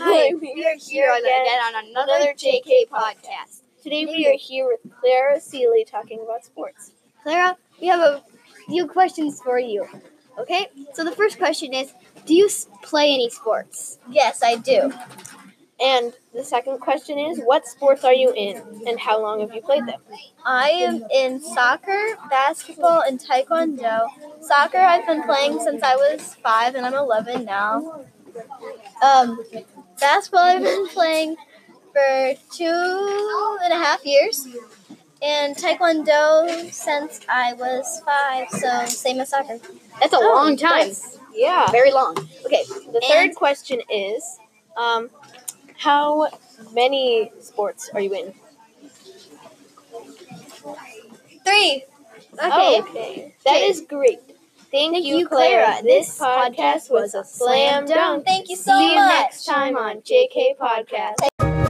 Hi, we are here again on another JK podcast. Today we are here with Clara Seeley talking about sports. Clara, we have a few questions for you. Okay, so the first question is, do you play any sports? Yes, I do. And the second question is, what sports are you in, and how long have you played them? I am in soccer, basketball, and taekwondo. Soccer I've been playing since I was 5, and I'm 11 now. Basketball I've been playing for 2.5 years. And taekwondo since I was 5, so same as soccer. That's a long time. Yeah. Very long. Okay, the third question is, how many sports are you in? 3. Okay. That is great. Thank you, Clara. This podcast was a slam dunk. Thank you so much. See you next time on JK Podcast.